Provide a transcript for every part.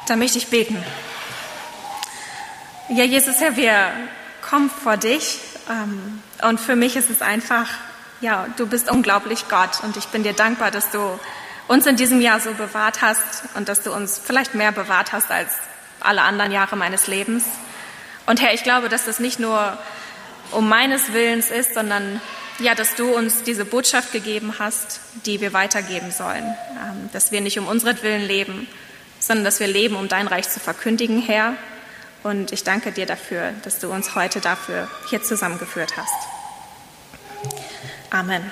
Da möchte ich beten. Ja, Jesus, Herr, wir kommen vor dich und für mich ist es einfach, ja, du bist unglaublich Gott und ich bin dir dankbar, dass du uns in diesem Jahr so bewahrt hast und dass du uns vielleicht mehr bewahrt hast als alle anderen Jahre meines Lebens. Und Herr, ich glaube, dass das nicht nur um meines Willens ist, sondern ja, dass du uns diese Botschaft gegeben hast, die wir weitergeben sollen. Dass wir nicht um unseren leben, sondern dass wir leben, um dein Reich zu verkündigen, Herr. Und ich danke dir dafür, dass du uns heute dafür hier zusammengeführt hast. Amen.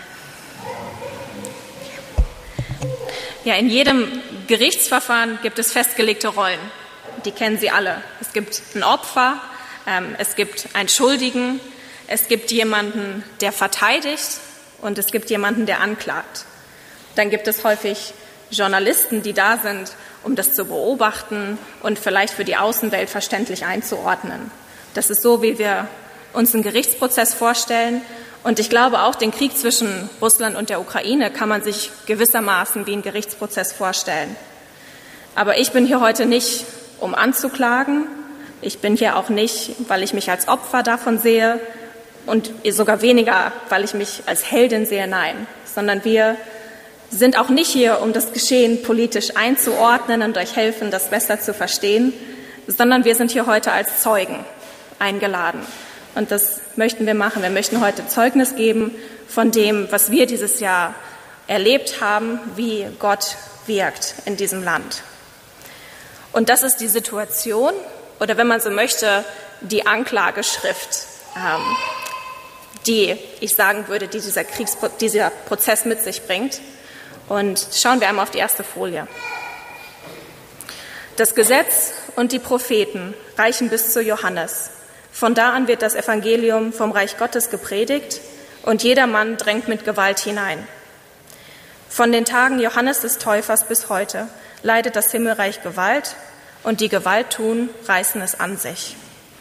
Ja, in jedem Gerichtsverfahren gibt es festgelegte Rollen. Die kennen Sie alle. Es gibt ein Opfer, es gibt einen Schuldigen, es gibt jemanden, der verteidigt und es gibt jemanden, der anklagt. Dann gibt es häufig Journalisten, die da sind, um das zu beobachten und vielleicht für die Außenwelt verständlich einzuordnen. Das ist so, wie wir uns einen Gerichtsprozess vorstellen. Und ich glaube, auch den Krieg zwischen Russland und der Ukraine kann man sich gewissermaßen wie einen Gerichtsprozess vorstellen. Aber ich bin hier heute nicht, um anzuklagen. Ich bin hier auch nicht, weil ich mich als Opfer davon sehe und sogar weniger, weil ich mich als Heldin sehe, nein. Sondern wir sind auch nicht hier, um das Geschehen politisch einzuordnen und euch helfen, das besser zu verstehen, sondern wir sind hier heute als Zeugen eingeladen. Und das möchten wir machen. Wir möchten heute Zeugnis geben von dem, was wir dieses Jahr erlebt haben, wie Gott wirkt in diesem Land. Und das ist die Situation, oder wenn man so möchte, die Anklageschrift, die ich sagen würde, die dieser Prozess mit sich bringt. Und schauen wir einmal auf die erste Folie. Das Gesetz und die Propheten reichen bis zu Johannes. Von da an wird das Evangelium vom Reich Gottes gepredigt und jedermann drängt mit Gewalt hinein. Von den Tagen Johannes des Täufers bis heute leidet das Himmelreich Gewalt und die Gewalttun reißen es an sich.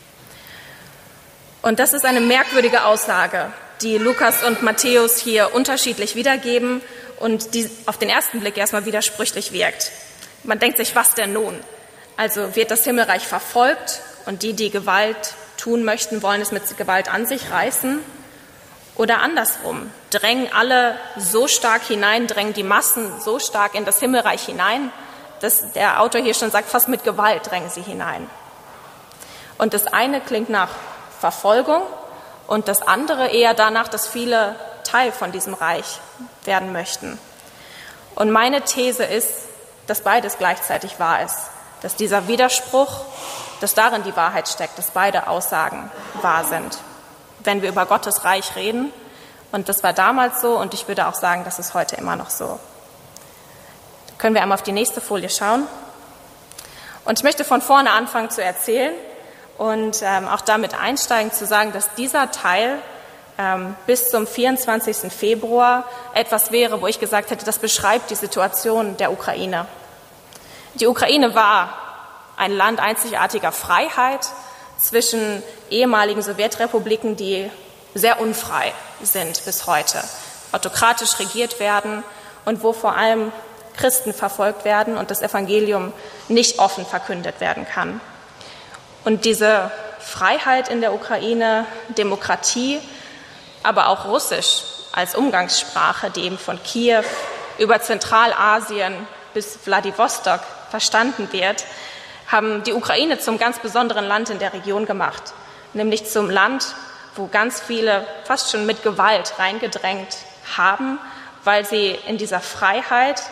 Und das ist eine merkwürdige Aussage, die Lukas und Matthäus hier unterschiedlich wiedergeben und die auf den ersten Blick erstmal widersprüchlich wirkt. Man denkt sich, was denn nun? Also wird das Himmelreich verfolgt und die Gewalt tun möchten, wollen es mit Gewalt an sich reißen? Oder andersrum, drängen alle so stark hinein, drängen die Massen so stark in das Himmelreich hinein, dass der Autor hier schon sagt, fast mit Gewalt drängen sie hinein. Und das eine klingt nach Verfolgung und das andere eher danach, dass viele Teil von diesem Reich werden möchten. Und meine These ist, dass beides gleichzeitig wahr ist. Dass dieser Widerspruch, dass darin die Wahrheit steckt, dass beide Aussagen wahr sind, wenn wir über Gottes Reich reden. Und das war damals so und ich würde auch sagen, das ist heute immer noch so. Können wir einmal auf die nächste Folie schauen. Und ich möchte von vorne anfangen zu erzählen und auch damit einsteigen, zu sagen, dass dieser Teil bis zum 24. Februar etwas wäre, wo ich gesagt hätte, das beschreibt die Situation der Ukraine. Die Ukraine war ein Land einzigartiger Freiheit zwischen ehemaligen Sowjetrepubliken, die sehr unfrei sind bis heute, autokratisch regiert werden und wo vor allem Christen verfolgt werden und das Evangelium nicht offen verkündet werden kann. Und diese Freiheit in der Ukraine, Demokratie, aber auch Russisch als Umgangssprache, die eben von Kiew über Zentralasien bis Wladiwostok verstanden wird, haben die Ukraine zum ganz besonderen Land in der Region gemacht, nämlich zum Land, wo ganz viele fast schon mit Gewalt reingedrängt haben, weil sie in dieser Freiheit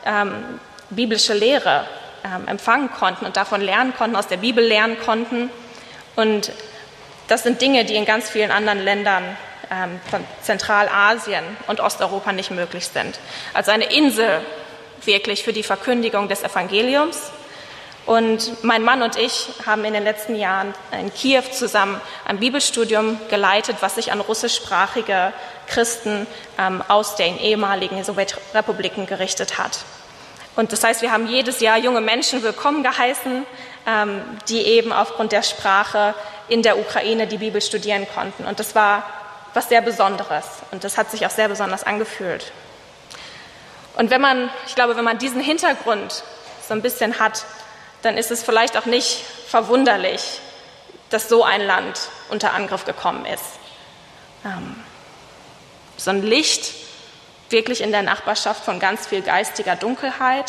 biblische Lehre empfangen konnten und davon lernen konnten, aus der Bibel lernen konnten. Und das sind Dinge, die in ganz vielen anderen Ländern von Zentralasien und Osteuropa nicht möglich sind. Also eine Insel wirklich für die Verkündigung des Evangeliums. Und mein Mann und ich haben in den letzten Jahren in Kiew zusammen ein Bibelstudium geleitet, was sich an russischsprachige Christen aus den ehemaligen Sowjetrepubliken gerichtet hat. Und das heißt, wir haben jedes Jahr junge Menschen willkommen geheißen, die eben aufgrund der Sprache in der Ukraine die Bibel studieren konnten. Und das war was sehr Besonderes und das hat sich auch sehr besonders angefühlt. Und wenn man diesen Hintergrund so ein bisschen hat, dann ist es vielleicht auch nicht verwunderlich, dass so ein Land unter Angriff gekommen ist. So ein Licht wirklich in der Nachbarschaft von ganz viel geistiger Dunkelheit.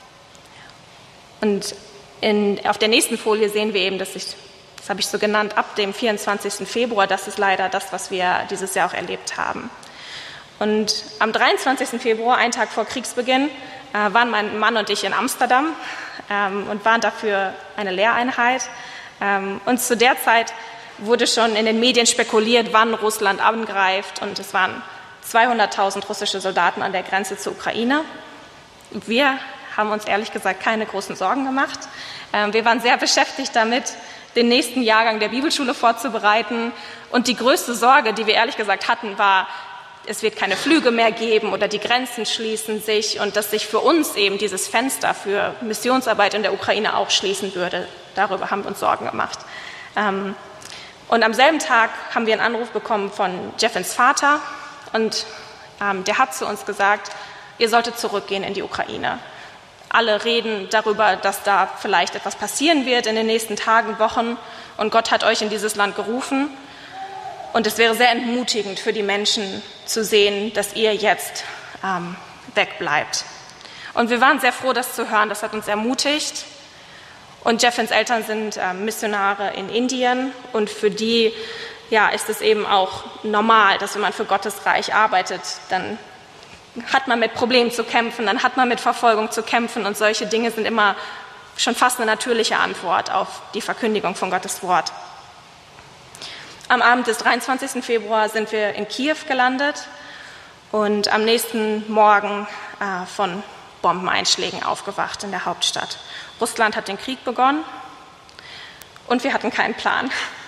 Und auf der nächsten Folie sehen wir eben, das habe ich so genannt, ab dem 24. Februar, das ist leider das, was wir dieses Jahr auch erlebt haben. Und am 23. Februar, einen Tag vor Kriegsbeginn, waren mein Mann und ich in Amsterdam und waren dafür eine Lehreinheit. Und zu der Zeit wurde schon in den Medien spekuliert, wann Russland angreift. Und es waren 200.000 russische Soldaten an der Grenze zur Ukraine. Wir haben uns ehrlich gesagt keine großen Sorgen gemacht. Wir waren sehr beschäftigt damit, den nächsten Jahrgang der Bibelschule vorzubereiten. Und die größte Sorge, die wir ehrlich gesagt hatten, war, es wird keine Flüge mehr geben oder die Grenzen schließen sich und dass sich für uns eben dieses Fenster für Missionsarbeit in der Ukraine auch schließen würde. Darüber haben wir uns Sorgen gemacht. Und am selben Tag haben wir einen Anruf bekommen von Jeffins Vater und der hat zu uns gesagt, ihr solltet zurückgehen in die Ukraine. Alle reden darüber, dass da vielleicht etwas passieren wird in den nächsten Tagen, Wochen und Gott hat euch in dieses Land gerufen. Und es wäre sehr entmutigend für die Menschen zu sehen, dass ihr jetzt wegbleibt. Und wir waren sehr froh, das zu hören. Das hat uns ermutigt. Und Jeffins Eltern sind Missionare in Indien. Und für die ist es eben auch normal, dass wenn man für Gottes Reich arbeitet, dann hat man mit Problemen zu kämpfen, dann hat man mit Verfolgung zu kämpfen. Und solche Dinge sind immer schon fast eine natürliche Antwort auf die Verkündigung von Gottes Wort. Am Abend des 23. Februar sind wir in Kiew gelandet und am nächsten Morgen von Bombeneinschlägen aufgewacht in der Hauptstadt. Russland hat den Krieg begonnen und wir hatten keinen Plan.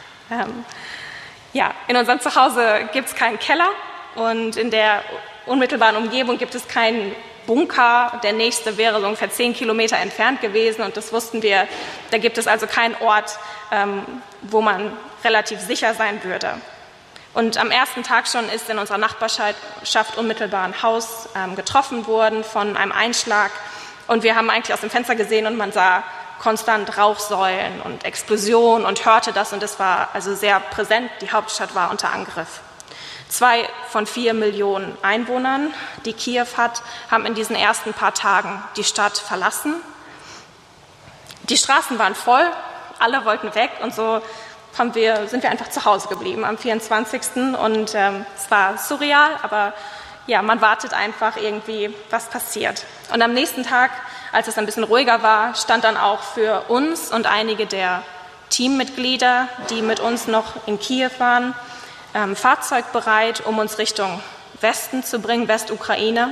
In unserem Zuhause gibt es keinen Keller und in der unmittelbaren Umgebung gibt es keinen Bunker. Der nächste wäre so ungefähr 10 Kilometer entfernt gewesen und das wussten wir. Da gibt es also keinen Ort, wo man relativ sicher sein würde. Und am ersten Tag schon ist in unserer Nachbarschaft unmittelbar ein Haus getroffen worden von einem Einschlag. Und wir haben eigentlich aus dem Fenster gesehen und man sah konstant Rauchsäulen und Explosionen und hörte das. Und es war also sehr präsent. Die Hauptstadt war unter Angriff. 2 von 4 Millionen Einwohnern, die Kiew hat, haben in diesen ersten paar Tagen die Stadt verlassen. Die Straßen waren voll, alle wollten weg und so sind wir einfach zu Hause geblieben am 24. Und es war surreal, aber man wartet einfach irgendwie, was passiert. Und am nächsten Tag, als es ein bisschen ruhiger war, stand dann auch für uns und einige der Teammitglieder, die mit uns noch in Kiew waren, Fahrzeug bereit, um uns Richtung Westen zu bringen, Westukraine.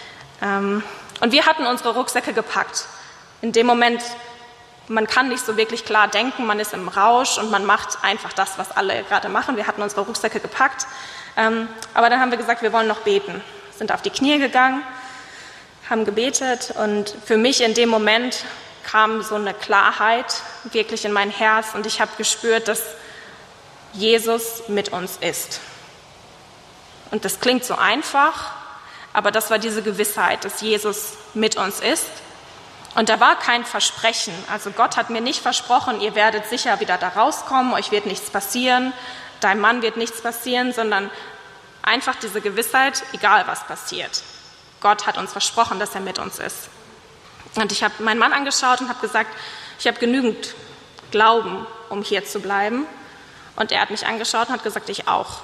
Und wir hatten unsere Rucksäcke gepackt. In dem Moment, man kann nicht so wirklich klar denken, man ist im Rausch und man macht einfach das, was alle gerade machen. Wir hatten unsere Rucksäcke gepackt, aber dann haben wir gesagt, wir wollen noch beten. Sind auf die Knie gegangen, haben gebetet und für mich in dem Moment kam so eine Klarheit wirklich in mein Herz und ich habe gespürt, dass Jesus mit uns ist. Und das klingt so einfach, aber das war diese Gewissheit, dass Jesus mit uns ist. Und da war kein Versprechen. Also Gott hat mir nicht versprochen, ihr werdet sicher wieder da rauskommen, euch wird nichts passieren, deinem Mann wird nichts passieren, sondern einfach diese Gewissheit, egal was passiert. Gott hat uns versprochen, dass er mit uns ist. Und ich habe meinen Mann angeschaut und habe gesagt, ich habe genügend Glauben, um hier zu bleiben. Und er hat mich angeschaut und hat gesagt, ich auch.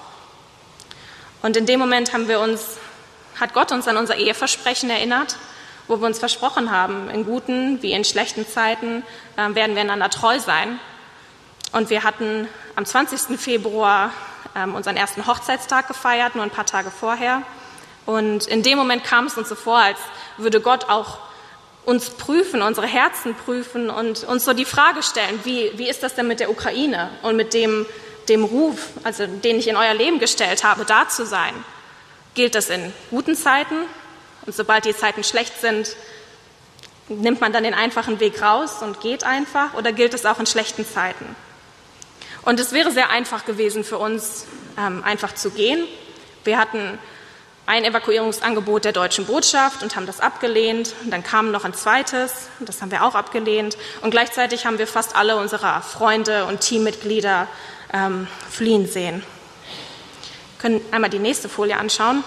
Und in dem Moment hat Gott uns an unser Eheversprechen erinnert, wo wir uns versprochen haben, in guten wie in schlechten Zeiten werden wir einander treu sein. Und wir hatten am 20. Februar unseren ersten Hochzeitstag gefeiert, nur ein paar Tage vorher. Und in dem Moment kam es uns so vor, als würde Gott auch uns prüfen, unsere Herzen prüfen und uns so die Frage stellen, wie ist das denn mit der Ukraine und mit dem Ruf, also den ich in euer Leben gestellt habe, da zu sein? Gilt das in guten Zeiten? Und sobald die Zeiten schlecht sind, nimmt man dann den einfachen Weg raus und geht einfach? Oder gilt es auch in schlechten Zeiten? Und es wäre sehr einfach gewesen für uns, einfach zu gehen. Wir hatten ein Evakuierungsangebot der deutschen Botschaft und haben das abgelehnt. Und dann kam noch ein zweites, und das haben wir auch abgelehnt. Und gleichzeitig haben wir fast alle unserer Freunde und Teammitglieder fliehen sehen. Wir können einmal die nächste Folie anschauen.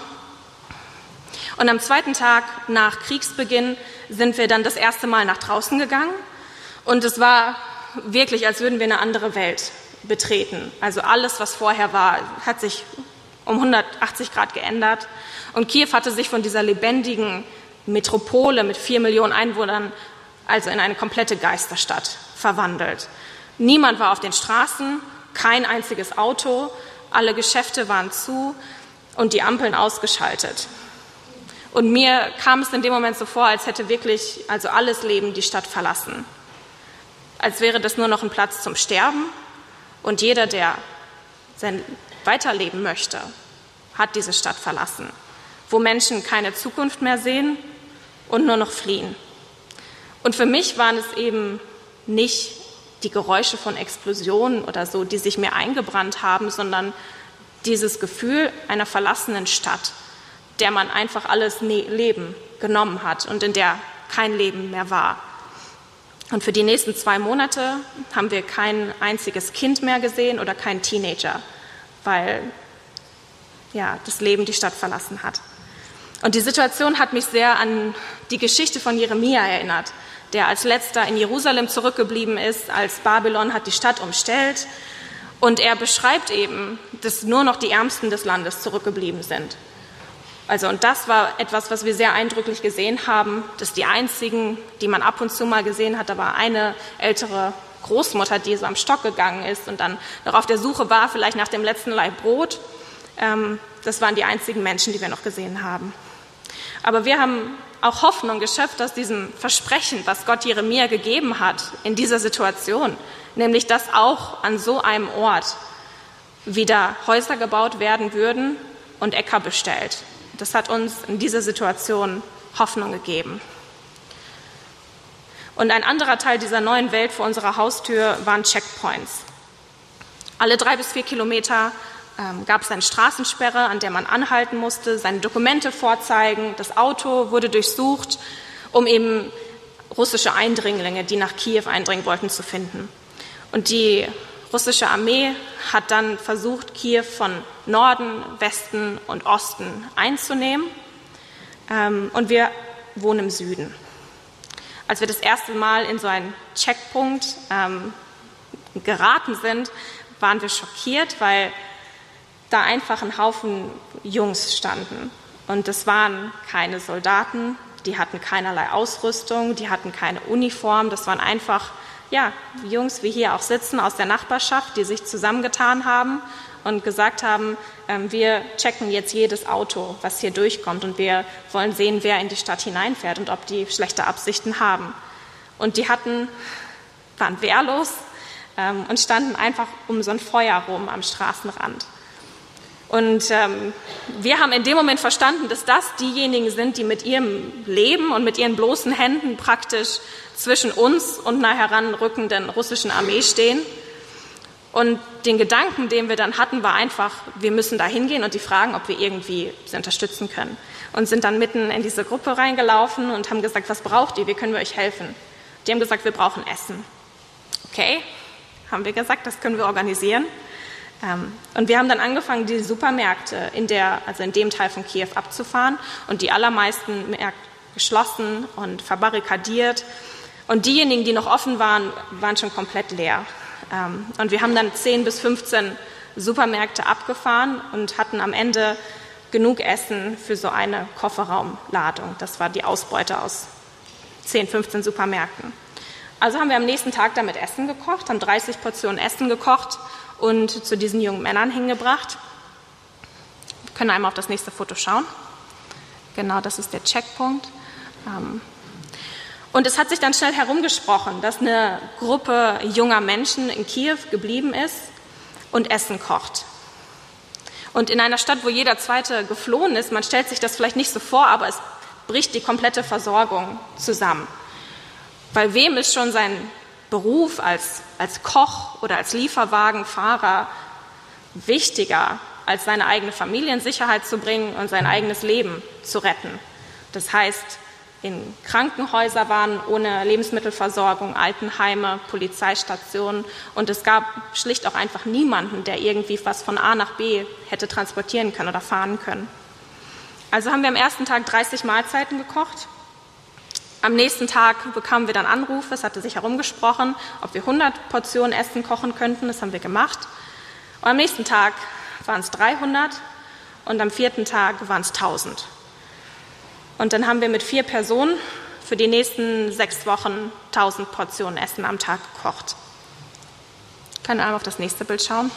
Und am zweiten Tag nach Kriegsbeginn sind wir dann das erste Mal nach draußen gegangen. Und es war wirklich, als würden wir eine andere Welt betreten. Also alles, was vorher war, hat sich um 180 Grad geändert. Und Kiew hatte sich von dieser lebendigen Metropole mit 4 Millionen Einwohnern also in eine komplette Geisterstadt verwandelt. Niemand war auf den Straßen, kein einziges Auto, alle Geschäfte waren zu und die Ampeln ausgeschaltet. Und mir kam es in dem Moment so vor, als hätte wirklich also alles Leben die Stadt verlassen. Als wäre das nur noch ein Platz zum Sterben und jeder, der sein weiterleben möchte, hat diese Stadt verlassen, wo Menschen keine Zukunft mehr sehen und nur noch fliehen. Und für mich waren es eben nicht die Geräusche von Explosionen oder so, die sich mir eingebrannt haben, sondern dieses Gefühl einer verlassenen Stadt, der man einfach alles Leben genommen hat und in der kein Leben mehr war. Und für die nächsten 2 Monate haben wir kein einziges Kind mehr gesehen oder keinen Teenager, weil das Leben die Stadt verlassen hat. Und die Situation hat mich sehr an die Geschichte von Jeremia erinnert, der als letzter in Jerusalem zurückgeblieben ist, als Babylon hat die Stadt umstellt. Und er beschreibt eben, dass nur noch die Ärmsten des Landes zurückgeblieben sind. Also, und das war etwas, was wir sehr eindrücklich gesehen haben, dass die einzigen, die man ab und zu mal gesehen hat, da war eine ältere Großmutter, die so am Stock gegangen ist und dann noch auf der Suche war, vielleicht nach dem letzten Laib Brot. Das waren die einzigen Menschen, die wir noch gesehen haben. Aber wir haben auch Hoffnung geschöpft aus diesem Versprechen, was Gott Jeremia gegeben hat in dieser Situation, nämlich dass auch an so einem Ort wieder Häuser gebaut werden würden und Äcker bestellt. Das hat uns in dieser Situation Hoffnung gegeben. Und ein anderer Teil dieser neuen Welt vor unserer Haustür waren Checkpoints. Alle 3 bis 4 Kilometer gab es eine Straßensperre, an der man anhalten musste, seine Dokumente vorzeigen. Das Auto wurde durchsucht, um eben russische Eindringlinge, die nach Kiew eindringen wollten, zu finden. Und die russische Armee hat dann versucht, Kiew von Norden, Westen und Osten einzunehmen. Und wir wohnen im Süden. Als wir das erste Mal in so einen Checkpunkt geraten sind, waren wir schockiert, weil da einfach ein Haufen Jungs standen. Und das waren keine Soldaten, die hatten keinerlei Ausrüstung, die hatten keine Uniform. Das waren einfach Jungs, wie hier auch sitzen, aus der Nachbarschaft, die sich zusammengetan haben und gesagt haben, wir checken jetzt jedes Auto, was hier durchkommt und wir wollen sehen, wer in die Stadt hineinfährt und ob die schlechte Absichten haben. Und die waren wehrlos und standen einfach um so ein Feuer rum am Straßenrand. Und wir haben in dem Moment verstanden, dass das diejenigen sind, die mit ihrem Leben und mit ihren bloßen Händen praktisch zwischen uns und einer heranrückenden russischen Armee stehen. Und den Gedanken, den wir dann hatten, war einfach, wir müssen da hingehen und die fragen, ob wir irgendwie sie unterstützen können. Und sind dann mitten in diese Gruppe reingelaufen und haben gesagt, was braucht ihr, wie können wir euch helfen? Die haben gesagt, wir brauchen Essen. Okay, haben wir gesagt, das können wir organisieren. Und wir haben dann angefangen, die Supermärkte in dem Teil von Kiew abzufahren und die allermeisten Märkte geschlossen und verbarrikadiert. Und diejenigen, die noch offen waren, waren schon komplett leer. Und wir haben dann 10 bis 15 Supermärkte abgefahren und hatten am Ende genug Essen für so eine Kofferraumladung. Das war die Ausbeute aus 10, 15 Supermärkten. Also haben wir am nächsten Tag damit Essen gekocht, haben 30 Portionen Essen gekocht und zu diesen jungen Männern hingebracht. Wir können einmal auf das nächste Foto schauen. Genau, das ist der Checkpunkt. Und es hat sich dann schnell herumgesprochen, dass eine Gruppe junger Menschen in Kiew geblieben ist und Essen kocht. Und in einer Stadt, wo jeder Zweite geflohen ist, man stellt sich das vielleicht nicht so vor, aber es bricht die komplette Versorgung zusammen. Weil wem ist schon sein Beruf als Koch oder als Lieferwagenfahrer wichtiger als seine eigene Familie in Sicherheit zu bringen und sein eigenes Leben zu retten. Das heißt, in Krankenhäuser waren ohne Lebensmittelversorgung, Altenheime, Polizeistationen und es gab schlicht auch einfach niemanden, der irgendwie was von A nach B hätte transportieren können oder fahren können. Also haben wir am ersten Tag 30 Mahlzeiten gekocht. Am nächsten Tag bekamen wir dann Anrufe, es hatte sich herumgesprochen, ob wir 100 Portionen Essen kochen könnten, das haben wir gemacht. Und am nächsten Tag waren es 300 und am 4. Tag waren es 1000. Und dann haben wir mit 4 Personen für die nächsten 6 Wochen 1000 Portionen Essen am Tag gekocht. Können wir einmal auf das nächste Bild schauen?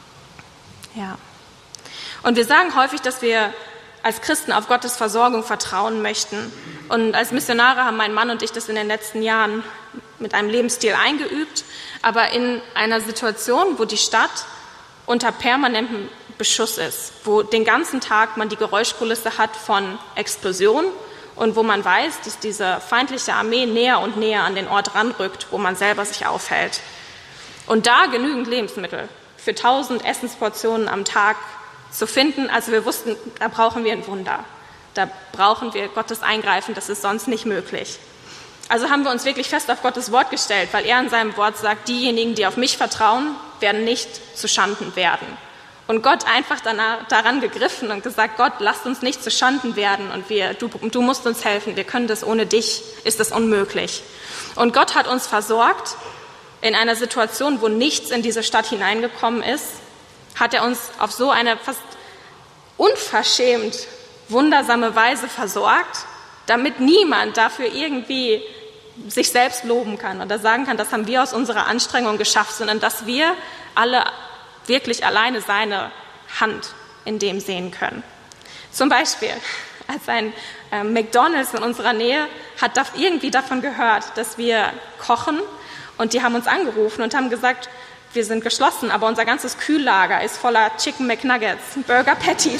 Ja. Und wir sagen häufig, dass wir als Christen auf Gottes Versorgung vertrauen möchten. Und als Missionare haben mein Mann und ich das in den letzten Jahren mit einem Lebensstil eingeübt, aber in einer Situation, wo die Stadt unter permanentem Beschuss ist, wo den ganzen Tag man die Geräuschkulisse hat von Explosionen und wo man weiß, dass diese feindliche Armee näher und näher an den Ort ranrückt, wo man selber sich aufhält. Und da genügend Lebensmittel für 1000 Essensportionen am Tag zu finden, also wir wussten, da brauchen wir ein Wunder. Da brauchen wir Gottes Eingreifen, das ist sonst nicht möglich. Also haben wir uns wirklich fest auf Gottes Wort gestellt, weil er in seinem Wort sagt, diejenigen, die auf mich vertrauen, werden nicht zu Schanden werden. Und Gott einfach daran gegriffen und gesagt, Gott, lasst uns nicht zu Schanden werden und du musst uns helfen, wir können das ohne dich, ist das unmöglich. Und Gott hat uns versorgt in einer Situation, wo nichts in diese Stadt hineingekommen ist, hat er uns auf so eine fast unverschämt wundersame Weise versorgt, damit niemand dafür irgendwie sich selbst loben kann oder sagen kann, das haben wir aus unserer Anstrengung geschafft, sondern dass wir alle wirklich alleine seine Hand in dem sehen können. Zum Beispiel, als ein McDonald's in unserer Nähe hat irgendwie davon gehört, dass wir kochen und die haben uns angerufen und haben gesagt, wir sind geschlossen, aber unser ganzes Kühllager ist voller Chicken McNuggets, Burger Patties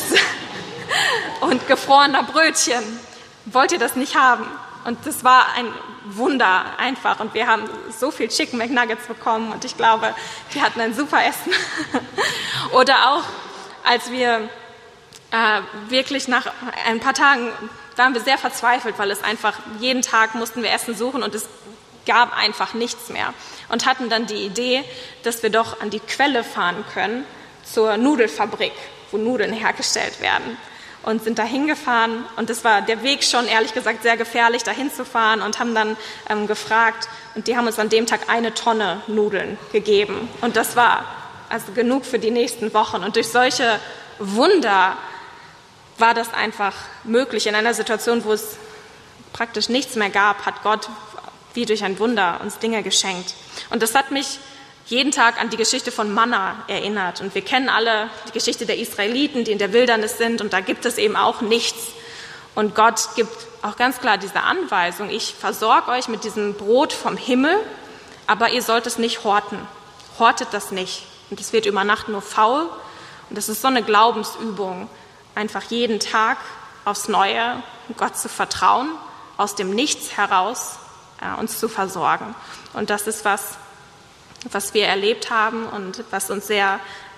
und gefrorener Brötchen. Wollt ihr das nicht haben? Und das war ein Wunder einfach. Und wir haben so viel Chicken McNuggets bekommen und ich glaube, die hatten ein super Essen. Oder auch, als wir wirklich nach ein paar Tagen waren wir sehr verzweifelt, weil es einfach jeden Tag mussten wir Essen suchen und es gab einfach nichts mehr. Und hatten dann die Idee, dass wir doch an die Quelle fahren können, zur Nudelfabrik, wo Nudeln hergestellt werden. Und sind da hingefahren und es war der Weg schon, ehrlich gesagt, sehr gefährlich, da hinzufahren und haben dann gefragt und die haben uns an dem Tag 1 Tonne Nudeln gegeben und das war also genug für die nächsten Wochen und durch solche Wunder war das einfach möglich. In einer Situation, wo es praktisch nichts mehr gab, hat Gott wie durch ein Wunder uns Dinge geschenkt. Und das hat mich jeden Tag an die Geschichte von Manna erinnert. Und wir kennen alle die Geschichte der Israeliten, die in der Wildernis sind. Und da gibt es eben auch nichts. Und Gott gibt auch ganz klar diese Anweisung, ich versorge euch mit diesem Brot vom Himmel, aber ihr sollt es nicht horten. Hortet das nicht. Und es wird über Nacht nur faul. Und das ist so eine Glaubensübung, einfach jeden Tag aufs Neue Gott zu vertrauen, aus dem Nichts heraus uns zu versorgen. Und das ist was wir erlebt haben und was uns sehr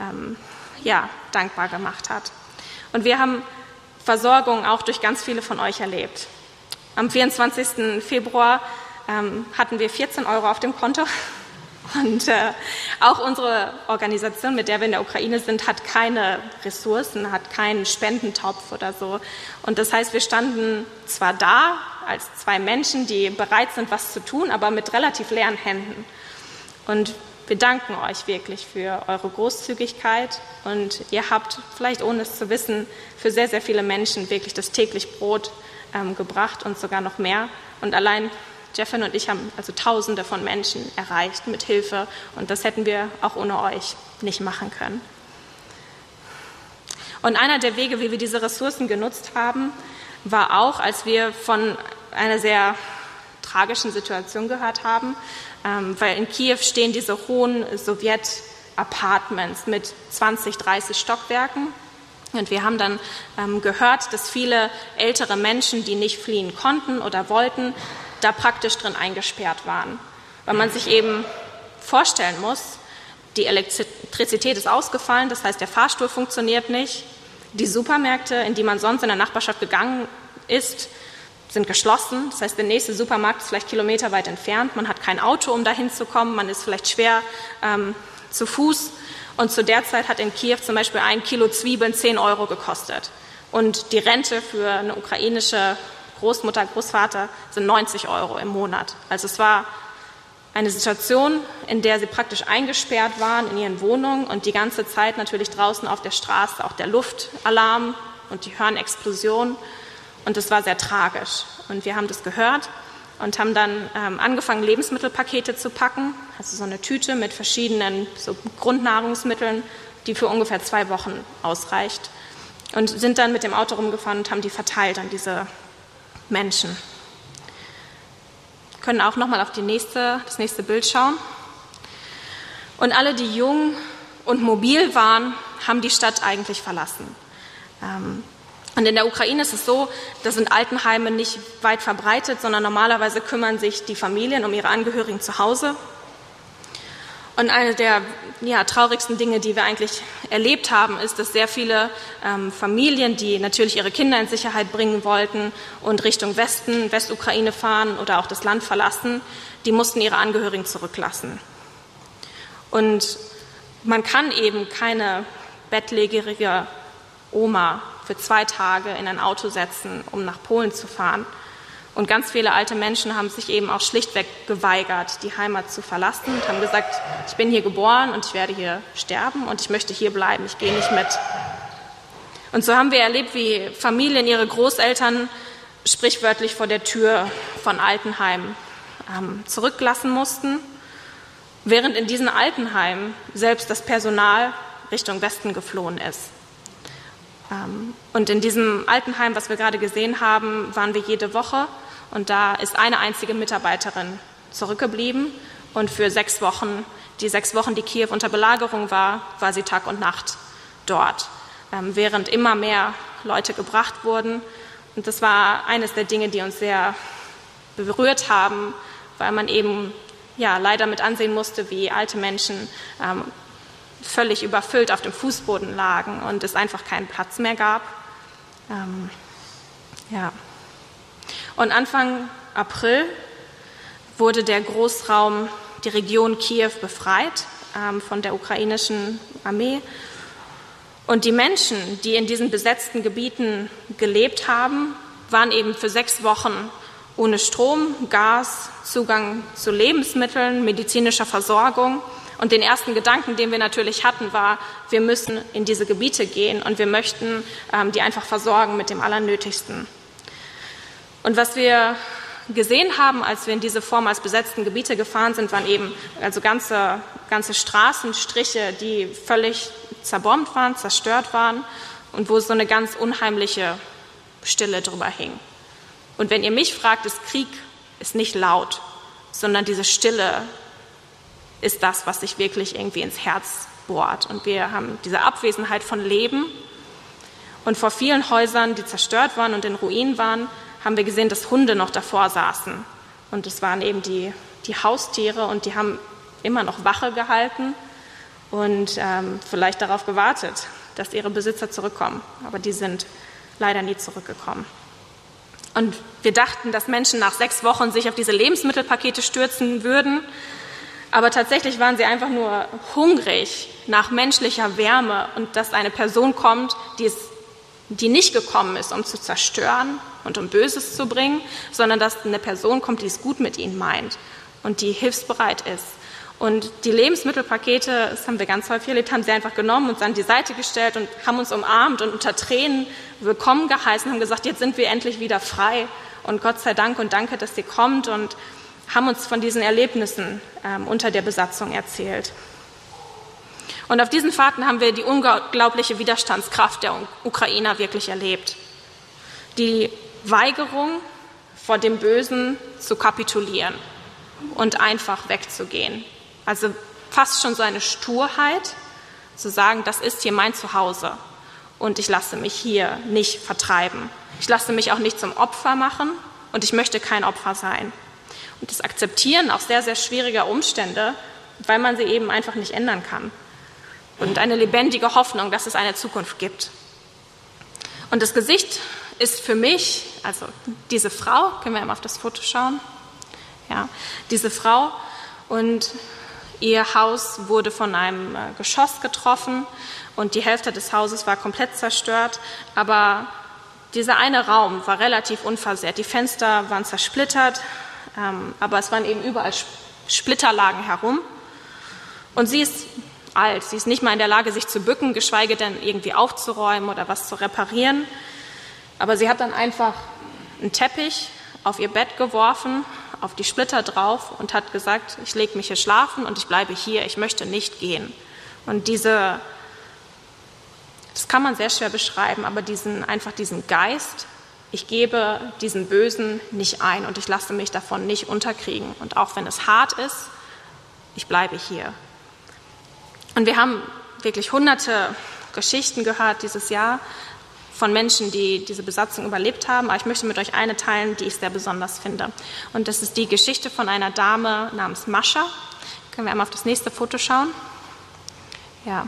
dankbar gemacht hat. Und wir haben Versorgung auch durch ganz viele von euch erlebt. Am 24. Februar hatten wir 14 € auf dem Konto. Und auch unsere Organisation, mit der wir in der Ukraine sind, hat keine Ressourcen, hat keinen Spendentopf oder so. Und das heißt, wir standen zwar da als 2 Menschen, die bereit sind, was zu tun, aber mit relativ leeren Händen. Und wir danken euch wirklich für eure Großzügigkeit und ihr habt, vielleicht ohne es zu wissen, für sehr, sehr viele Menschen wirklich das täglich Brot gebracht und sogar noch mehr. Und allein Jeffin und ich haben also Tausende von Menschen erreicht mit Hilfe und das hätten wir auch ohne euch nicht machen können. Und einer der Wege, wie wir diese Ressourcen genutzt haben, war auch, als wir von einer sehr tragischen Situation gehört haben, weil in Kiew stehen diese hohen Sowjet-Apartments mit 20, 30 Stockwerken. Und wir haben dann gehört, dass viele ältere Menschen, die nicht fliehen konnten oder wollten, da praktisch drin eingesperrt waren. Weil man sich eben vorstellen muss, Die Elektrizität ist ausgefallen, das heißt, der Fahrstuhl funktioniert nicht. Die Supermärkte, in die man sonst in der Nachbarschaft gegangen ist, sind geschlossen. Das heißt, der nächste Supermarkt ist vielleicht kilometerweit entfernt. Man hat kein Auto, um dahin zu kommen. Man ist vielleicht schwer zu Fuß. Und zu der Zeit hat in Kiew zum Beispiel 1 Kilo Zwiebeln 10 € gekostet. Und die Rente für eine ukrainische Großmutter, Großvater sind 90 € im Monat. Also es war eine Situation, in der sie praktisch eingesperrt waren in ihren Wohnungen und die ganze Zeit natürlich draußen auf der Straße auch der Luftalarm und die hören Explosionen. Und das war sehr tragisch. Und wir haben das gehört und haben dann angefangen, Lebensmittelpakete zu packen, also so eine Tüte mit verschiedenen so Grundnahrungsmitteln, die für ungefähr 2 Wochen ausreicht. Und sind dann mit dem Auto rumgefahren und haben die verteilt an diese Menschen. Wir können auch nochmal auf das nächste Bild schauen. Und alle, die jung und mobil waren, haben die Stadt eigentlich verlassen. Und in der Ukraine ist es so, da sind Altenheime nicht weit verbreitet, sondern normalerweise kümmern sich die Familien um ihre Angehörigen zu Hause. Und eine der traurigsten Dinge, die wir eigentlich erlebt haben, ist, dass sehr viele Familien, die natürlich ihre Kinder in Sicherheit bringen wollten und Richtung Westen, Westukraine fahren oder auch das Land verlassen, die mussten ihre Angehörigen zurücklassen. Und man kann eben keine bettlägerige Oma für 2 Tage in ein Auto setzen, um nach Polen zu fahren. Und ganz viele alte Menschen haben sich eben auch schlichtweg geweigert, die Heimat zu verlassen und haben gesagt, ich bin hier geboren und ich werde hier sterben und ich möchte hier bleiben, ich gehe nicht mit. Und so haben wir erlebt, wie Familien ihre Großeltern sprichwörtlich vor der Tür von Altenheimen zurücklassen mussten, während in diesen Altenheimen selbst das Personal Richtung Westen geflohen ist. Und in diesem Altenheim, was wir gerade gesehen haben, waren wir jede Woche und da ist eine einzige Mitarbeiterin zurückgeblieben und für 6 Wochen, die 6 Wochen, die Kiew unter Belagerung war, war sie Tag und Nacht dort, während immer mehr Leute gebracht wurden. Und das war eines der Dinge, die uns sehr berührt haben, weil man eben leider mit ansehen musste, wie alte Menschen völlig überfüllt auf dem Fußboden lagen und es einfach keinen Platz mehr gab. Und Anfang April wurde der Großraum, die Region Kiew befreit von der ukrainischen Armee. Und die Menschen, die in diesen besetzten Gebieten gelebt haben, waren eben für 6 Wochen ohne Strom, Gas, Zugang zu Lebensmitteln, medizinischer Versorgung. Und den ersten Gedanken, den wir natürlich hatten, war, wir müssen in diese Gebiete gehen und wir möchten die einfach versorgen mit dem Allernötigsten. Und was wir gesehen haben, als wir in diese vormals besetzten Gebiete gefahren sind, waren eben also ganze Straßenstriche, die völlig zerbombt waren, zerstört waren und wo so eine ganz unheimliche Stille drüber hing. Und wenn ihr mich fragt, ist Krieg ist nicht laut, sondern diese Stille ist das, was sich wirklich irgendwie ins Herz bohrt. Und wir haben diese Abwesenheit von Leben. Und vor vielen Häusern, die zerstört waren und in Ruinen waren, haben wir gesehen, dass Hunde noch davor saßen. Und es waren eben die Haustiere und die haben immer noch Wache gehalten und vielleicht darauf gewartet, dass ihre Besitzer zurückkommen. Aber die sind leider nie zurückgekommen. Und wir dachten, dass Menschen nach 6 Wochen sich auf diese Lebensmittelpakete stürzen würden. Aber tatsächlich waren sie einfach nur hungrig nach menschlicher Wärme und dass eine Person kommt, die nicht gekommen ist, um zu zerstören und um Böses zu bringen, sondern dass eine Person kommt, die es gut mit ihnen meint und die hilfsbereit ist. Und die Lebensmittelpakete, das haben wir ganz häufig erlebt, haben sie einfach genommen, uns an die Seite gestellt und haben uns umarmt und unter Tränen willkommen geheißen, haben gesagt, jetzt sind wir endlich wieder frei und Gott sei Dank und danke, dass ihr kommt und haben uns von diesen Erlebnissen unter der Besatzung erzählt. Und auf diesen Fahrten haben wir die unglaubliche Widerstandskraft der Ukrainer wirklich erlebt. Die Weigerung, vor dem Bösen zu kapitulieren und einfach wegzugehen. Also fast schon so eine Sturheit, zu sagen, das ist hier mein Zuhause und ich lasse mich hier nicht vertreiben. Ich lasse mich auch nicht zum Opfer machen und ich möchte kein Opfer sein. Und das Akzeptieren auch sehr, sehr schwieriger Umstände weil man sie eben einfach nicht ändern kann. Und eine lebendige Hoffnung, dass es eine Zukunft gibt. Und das Gesicht ist für mich, also diese Frau, können wir einmal auf das Foto schauen? Ja, diese Frau, und ihr Haus wurde von einem Geschoss getroffen und die Hälfte des Hauses war komplett zerstört, aber dieser eine Raum war relativ unversehrt. Die Fenster waren zersplittert, aber es waren eben überall Splitterlagen herum. Und sie ist alt, sie ist nicht mal in der Lage, sich zu bücken, geschweige denn irgendwie aufzuräumen oder was zu reparieren. Aber sie hat dann einfach einen Teppich auf ihr Bett geworfen, auf die Splitter drauf und hat gesagt, ich lege mich hier schlafen und ich bleibe hier, ich möchte nicht gehen. Und das kann man sehr schwer beschreiben, aber diesen Geist, ich gebe diesen Bösen nicht ein und ich lasse mich davon nicht unterkriegen. Und auch wenn es hart ist, ich bleibe hier. Und wir haben wirklich hunderte Geschichten gehört dieses Jahr von Menschen, die diese Besatzung überlebt haben. Aber ich möchte mit euch eine teilen, die ich sehr besonders finde. Und das ist die Geschichte von einer Dame namens Mascha. Können wir einmal auf das nächste Foto schauen? Ja.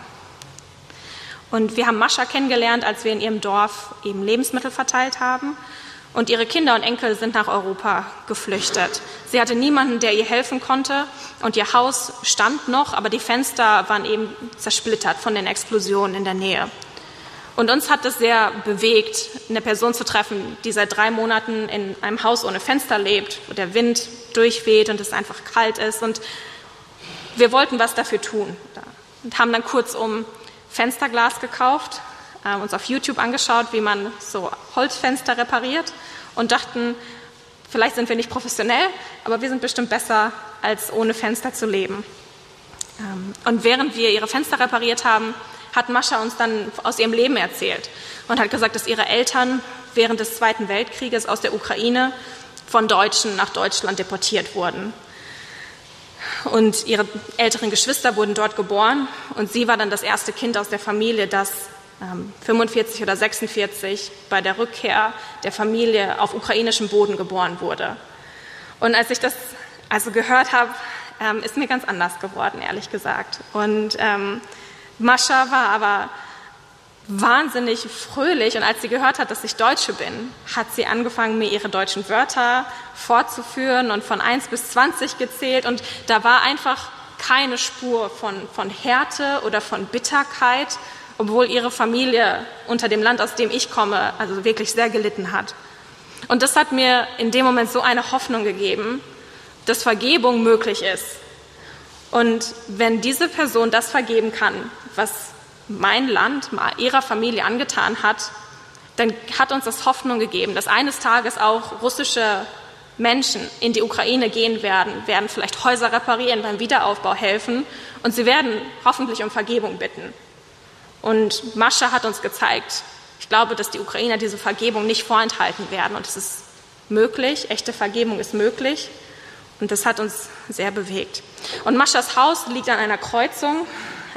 Und wir haben Mascha kennengelernt, als wir in ihrem Dorf eben Lebensmittel verteilt haben. Und ihre Kinder und Enkel sind nach Europa geflüchtet. Sie hatte niemanden, der ihr helfen konnte. Und ihr Haus stand noch, aber die Fenster waren eben zersplittert von den Explosionen in der Nähe. Und uns hat es sehr bewegt, eine Person zu treffen, die seit 3 Monaten in einem Haus ohne Fenster lebt, wo der Wind durchweht und es einfach kalt ist. Und wir wollten was dafür tun. Und haben dann kurzum Fensterglas gekauft, uns auf YouTube angeschaut, wie man so Holzfenster repariert und dachten, vielleicht sind wir nicht professionell, aber wir sind bestimmt besser, als ohne Fenster zu leben. Und während wir ihre Fenster repariert haben, hat Mascha uns dann aus ihrem Leben erzählt und hat gesagt, dass ihre Eltern während des Zweiten Weltkrieges aus der Ukraine von Deutschen nach Deutschland deportiert wurden. Und ihre älteren Geschwister wurden dort geboren und sie war dann das erste Kind aus der Familie, das 45 oder 46 bei der Rückkehr der Familie auf ukrainischem Boden geboren wurde. Und als ich das also gehört habe, ist mir ganz anders geworden, ehrlich gesagt. Und Mascha war aber wahnsinnig fröhlich und als sie gehört hat, dass ich Deutsche bin, hat sie angefangen, mir ihre deutschen Wörter fortzuführen und von 1 bis 20 gezählt und da war einfach keine Spur von Härte oder von Bitterkeit, obwohl ihre Familie unter dem Land, aus dem ich komme, also wirklich sehr gelitten hat. Und das hat mir in dem Moment so eine Hoffnung gegeben, dass Vergebung möglich ist. Und wenn diese Person das vergeben kann, was mein Land ihrer Familie angetan hat, dann hat uns das Hoffnung gegeben, dass eines Tages auch russische Menschen in die Ukraine gehen werden vielleicht Häuser reparieren, beim Wiederaufbau helfen und sie werden hoffentlich um Vergebung bitten. Und Mascha hat uns gezeigt, ich glaube, dass die Ukrainer diese Vergebung nicht vorenthalten werden und es ist möglich, echte Vergebung ist möglich und das hat uns sehr bewegt. Und Maschas Haus liegt an einer Kreuzung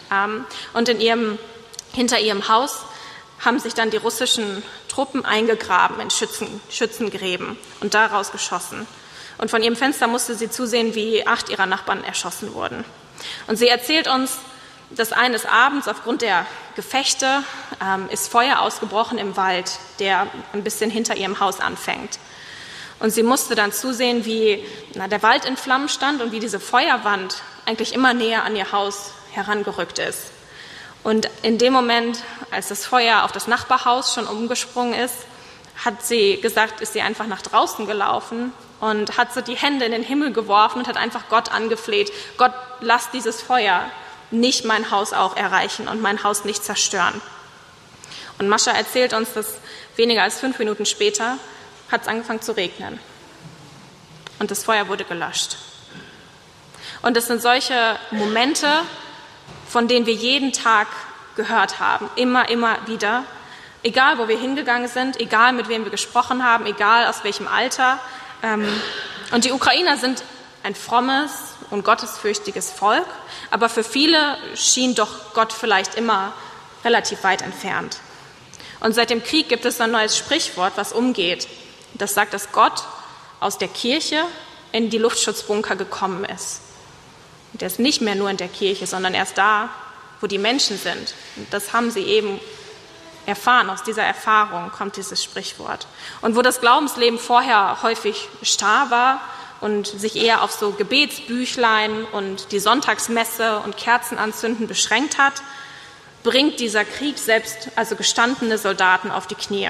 und hinter ihrem Haus haben sich dann die russischen Truppen eingegraben in Schützengräben und daraus geschossen. Und von ihrem Fenster musste sie zusehen, wie 8 ihrer Nachbarn erschossen wurden. Und sie erzählt uns, dass eines Abends aufgrund der Gefechte ist Feuer ausgebrochen im Wald, der ein bisschen hinter ihrem Haus anfängt. Und sie musste dann zusehen, wie der Wald in Flammen stand und wie diese Feuerwand eigentlich immer näher an ihr Haus herangerückt ist. Und in dem Moment, als das Feuer auf das Nachbarhaus schon umgesprungen ist, hat sie gesagt, ist sie einfach nach draußen gelaufen und hat so die Hände in den Himmel geworfen und hat einfach Gott angefleht, Gott, lass dieses Feuer nicht mein Haus auch erreichen und mein Haus nicht zerstören. Und Mascha erzählt uns, dass weniger als 5 Minuten später hat es angefangen zu regnen. Und das Feuer wurde gelöscht. Und es sind solche Momente, von denen wir jeden Tag gehört haben, immer wieder. Egal, wo wir hingegangen sind, egal, mit wem wir gesprochen haben, egal, aus welchem Alter. Und die Ukrainer sind ein frommes und gottesfürchtiges Volk, aber für viele schien doch Gott vielleicht immer relativ weit entfernt. Und seit dem Krieg gibt es ein neues Sprichwort, was umgeht. Das sagt, dass Gott aus der Kirche in die Luftschutzbunker gekommen ist. Und er ist nicht mehr nur in der Kirche, sondern er ist da, wo die Menschen sind. Und das haben sie eben erfahren. Aus dieser Erfahrung kommt dieses Sprichwort. Und wo das Glaubensleben vorher häufig starr war und sich eher auf so Gebetsbüchlein und die Sonntagsmesse und Kerzen anzünden beschränkt hat, bringt dieser Krieg selbst also gestandene Soldaten auf die Knie.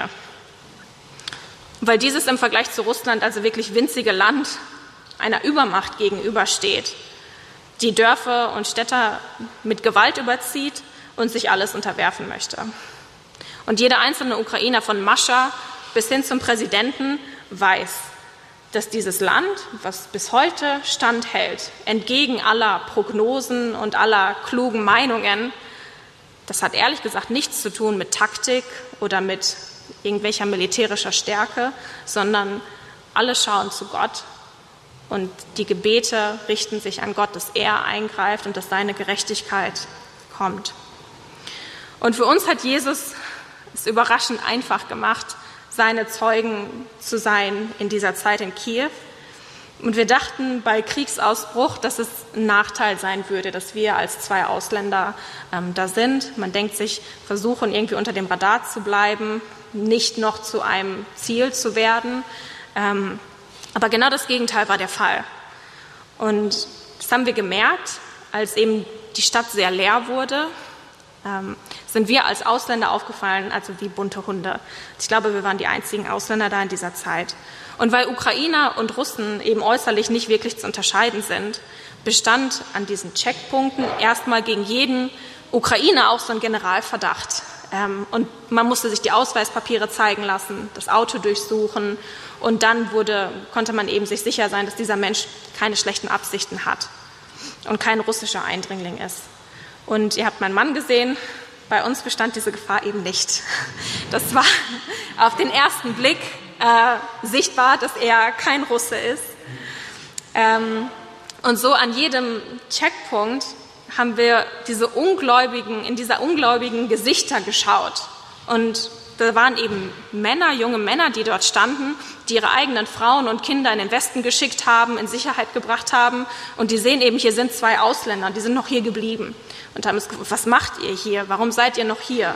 Weil dieses im Vergleich zu Russland, also wirklich winzige Land, einer Übermacht gegenübersteht, die Dörfer und Städte mit Gewalt überzieht und sich alles unterwerfen möchte. Und jeder einzelne Ukrainer von Mascha bis hin zum Präsidenten weiß, dass dieses Land, was bis heute standhält, entgegen aller Prognosen und aller klugen Meinungen, das hat ehrlich gesagt nichts zu tun mit Taktik oder mit irgendwelcher militärischer Stärke, sondern alle schauen zu Gott und die Gebete richten sich an Gott, dass er eingreift und dass seine Gerechtigkeit kommt. Und für uns hat Jesus es überraschend einfach gemacht, seine Zeugen zu sein in dieser Zeit in Kiew. Und wir dachten bei Kriegsausbruch, dass es ein Nachteil sein würde, dass wir als zwei Ausländer da sind. Man denkt sich, versuchen irgendwie unter dem Radar zu bleiben, nicht noch zu einem Ziel zu werden. Aber genau das Gegenteil war der Fall. Und das haben wir gemerkt, als eben die Stadt sehr leer wurde, sind wir als Ausländer aufgefallen, also wie bunte Hunde. Ich glaube, wir waren die einzigen Ausländer da in dieser Zeit. Und weil Ukrainer und Russen eben äußerlich nicht wirklich zu unterscheiden sind, bestand an diesen Checkpunkten erstmal gegen jeden Ukrainer auch so ein Generalverdacht. Und man musste sich die Ausweispapiere zeigen lassen, das Auto durchsuchen und dann konnte man eben sich sicher sein, dass dieser Mensch keine schlechten Absichten hat und kein russischer Eindringling ist. Und ihr habt meinen Mann gesehen, bei uns bestand diese Gefahr eben nicht. Das war auf den ersten Blick sichtbar, dass er kein Russe ist. Und so an jedem Checkpunkt haben wir in dieser ungläubigen Gesichter geschaut. Und da waren eben junge Männer, die dort standen, die ihre eigenen Frauen und Kinder in den Westen geschickt haben, in Sicherheit gebracht haben. Und die sehen eben, hier sind zwei Ausländer, die sind noch hier geblieben. Und haben gesagt, was macht ihr hier? Warum seid ihr noch hier?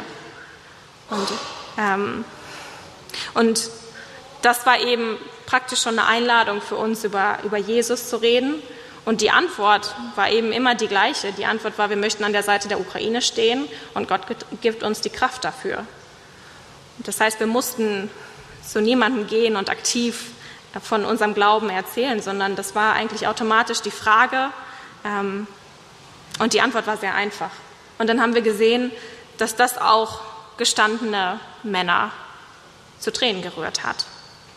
Und das war eben praktisch schon eine Einladung für uns, über Jesus zu reden. Und die Antwort war eben immer die gleiche. Die Antwort war, wir möchten an der Seite der Ukraine stehen und Gott gibt uns die Kraft dafür. Das heißt, wir mussten zu niemandem gehen und aktiv von unserem Glauben erzählen, sondern das war eigentlich automatisch die Frage und die Antwort war sehr einfach. Und dann haben wir gesehen, dass das auch gestandene Männer zu Tränen gerührt hat.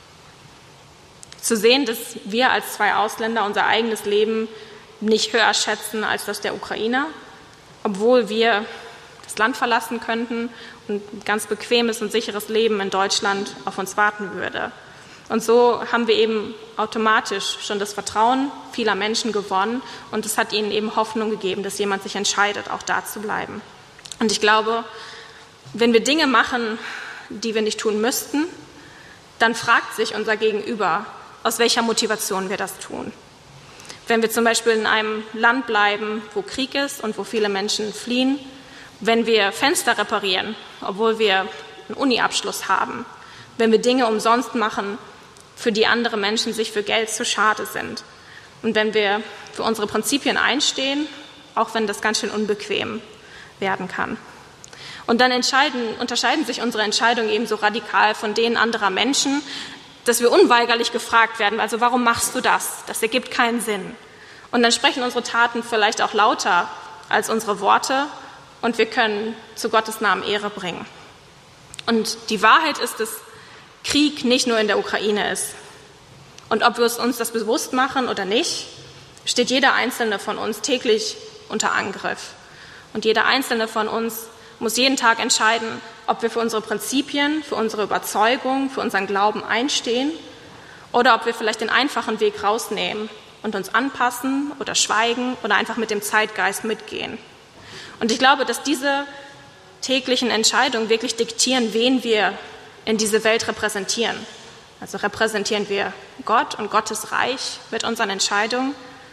Zu sehen, dass wir als zwei Ausländer unser eigenes Leben nicht höher schätzen als das der Ukrainer, obwohl wir das Land verlassen könnten und ein ganz bequemes und sicheres Leben in Deutschland auf uns warten würde. Und so haben wir eben automatisch schon das Vertrauen vieler Menschen gewonnen und es hat ihnen eben Hoffnung gegeben, dass jemand sich entscheidet, auch da zu bleiben. Und ich glaube, wenn wir Dinge machen, die wir nicht tun müssten, dann fragt sich unser Gegenüber, aus welcher Motivation wir das tun. Wenn wir zum Beispiel in einem Land bleiben, wo Krieg ist und wo viele Menschen fliehen, wenn wir Fenster reparieren, obwohl wir einen Uni-Abschluss haben, wenn wir Dinge umsonst machen, für die andere Menschen sich für Geld zu schade sind und wenn wir für unsere Prinzipien einstehen, auch wenn das ganz schön unbequem werden kann. Und dann unterscheiden sich unsere Entscheidungen eben so radikal von denen anderer Menschen, dass wir unweigerlich gefragt werden, also warum machst du das? Das ergibt keinen Sinn. Und dann sprechen unsere Taten vielleicht auch lauter als unsere Worte und wir können zu Gottes Namen Ehre bringen. Und die Wahrheit ist, dass Krieg nicht nur in der Ukraine ist. Und ob wir uns das bewusst machen oder nicht, steht jeder Einzelne von uns täglich unter Angriff. Und jeder Einzelne von uns muss jeden Tag entscheiden, ob wir für unsere Prinzipien, für unsere Überzeugung, für unseren Glauben einstehen oder ob wir vielleicht den einfachen Weg rausnehmen und uns anpassen oder schweigen oder einfach mit dem Zeitgeist mitgehen. Und ich glaube, dass diese täglichen Entscheidungen wirklich diktieren, wen wir in diese Welt repräsentieren. Also repräsentieren wir Gott und Gottes Reich mit unseren Entscheidungen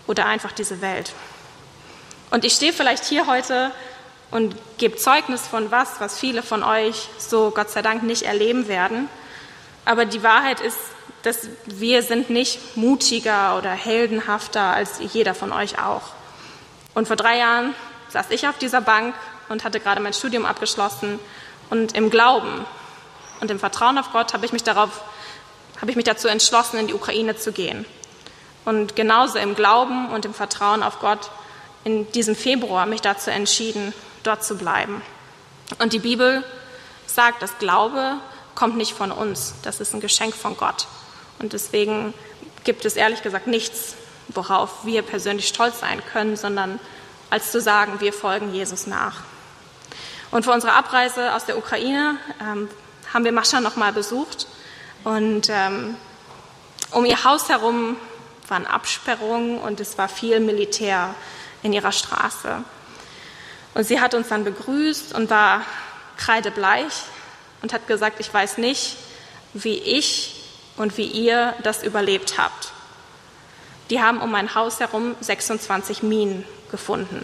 oder einfach diese Welt. Und ich stehe vielleicht hier heute und gebe Zeugnis von was viele von euch so Gott sei Dank nicht erleben werden. Aber die Wahrheit ist, dass wir sind nicht mutiger oder heldenhafter als jeder von euch auch. Und vor 3 Jahren saß ich auf dieser Bank und hatte gerade mein Studium abgeschlossen. Und im Glauben und im Vertrauen auf Gott habe ich mich dazu entschlossen, in die Ukraine zu gehen. Und genauso im Glauben und im Vertrauen auf Gott in diesem Februar mich dazu entschieden, dort zu bleiben. Und die Bibel sagt, dass Glaube kommt nicht von uns, das ist ein Geschenk von Gott. Und deswegen gibt es ehrlich gesagt nichts, worauf wir persönlich stolz sein können, sondern als zu sagen, wir folgen Jesus nach. Und vor unserer Abreise aus der Ukraine haben wir Mascha nochmal besucht. Und um ihr Haus herum waren Absperrungen und es war viel Militär in ihrer Straße. Und sie hat uns dann begrüßt und war kreidebleich und hat gesagt, ich weiß nicht, wie ich und wie ihr das überlebt habt. Die haben um mein Haus herum 26 Minen gefunden.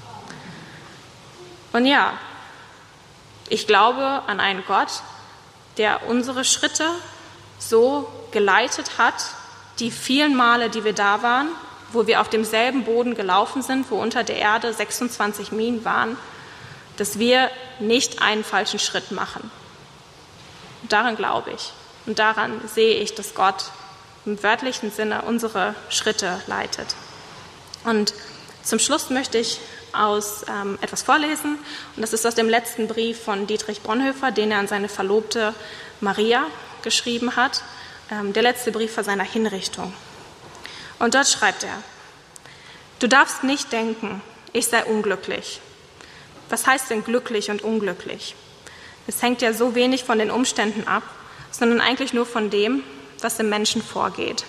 Und ja, ich glaube an einen Gott, der unsere Schritte so geleitet hat, die vielen Male, die wir da waren, wo wir auf demselben Boden gelaufen sind, wo unter der Erde 26 Minen waren, dass wir nicht einen falschen Schritt machen. Und daran glaube ich. Und daran sehe ich, dass Gott im wörtlichen Sinne unsere Schritte leitet. Und zum Schluss möchte ich etwas vorlesen. Und das ist aus dem letzten Brief von Dietrich Bonhoeffer, den er an seine Verlobte Maria geschrieben hat. Der letzte Brief vor seiner Hinrichtung. Und dort schreibt er: Du darfst nicht denken, ich sei unglücklich. Was heißt denn glücklich und unglücklich? Es hängt ja so wenig von den Umständen ab, sondern eigentlich nur von dem, was im Menschen vorgeht.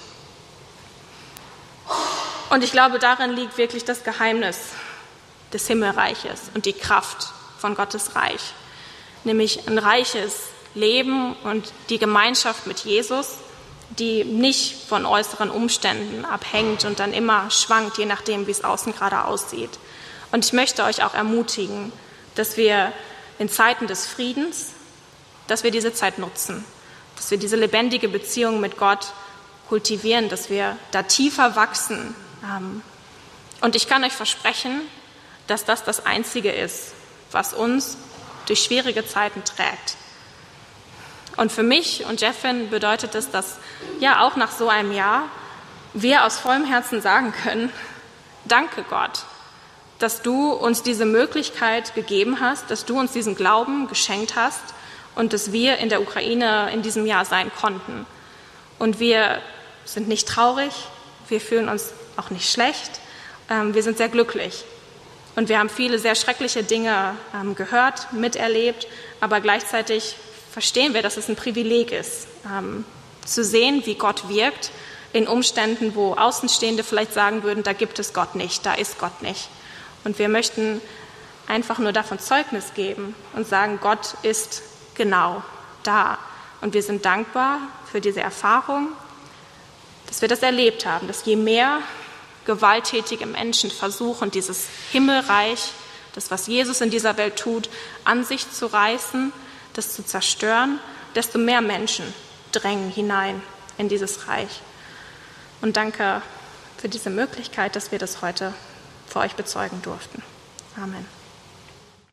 Und ich glaube, darin liegt wirklich das Geheimnis des Himmelreiches und die Kraft von Gottes Reich, nämlich ein reiches Leben und die Gemeinschaft mit Jesus, die nicht von äußeren Umständen abhängt und dann immer schwankt, je nachdem, wie es außen gerade aussieht. Und ich möchte euch auch ermutigen, dass wir in Zeiten des Friedens, dass wir diese Zeit nutzen, dass wir diese lebendige Beziehung mit Gott kultivieren, dass wir da tiefer wachsen. Und ich kann euch versprechen, dass das das Einzige ist, was uns durch schwierige Zeiten trägt. Und für mich und Jeffin bedeutet es, dass ja auch nach so einem Jahr wir aus vollem Herzen sagen können: Danke Gott, dass du uns diese Möglichkeit gegeben hast, dass du uns diesen Glauben geschenkt hast und dass wir in der Ukraine in diesem Jahr sein konnten. Und wir sind nicht traurig, wir fühlen uns auch nicht schlecht, wir sind sehr glücklich. Und wir haben viele sehr schreckliche Dinge gehört, miterlebt, aber gleichzeitig verstehen wir, dass es ein Privileg ist, zu sehen, wie Gott wirkt in Umständen, wo Außenstehende vielleicht sagen würden, da gibt es Gott nicht, da ist Gott nicht. Und wir möchten einfach nur davon Zeugnis geben und sagen, Gott ist genau da. Und wir sind dankbar für diese Erfahrung, dass wir das erlebt haben, dass je mehr gewalttätige Menschen versuchen, dieses Himmelreich, das, was Jesus in dieser Welt tut, an sich zu reißen, das zu zerstören, desto mehr Menschen drängen hinein in dieses Reich. Und danke für diese Möglichkeit, dass wir das heute für euch bezeugen durften. Amen.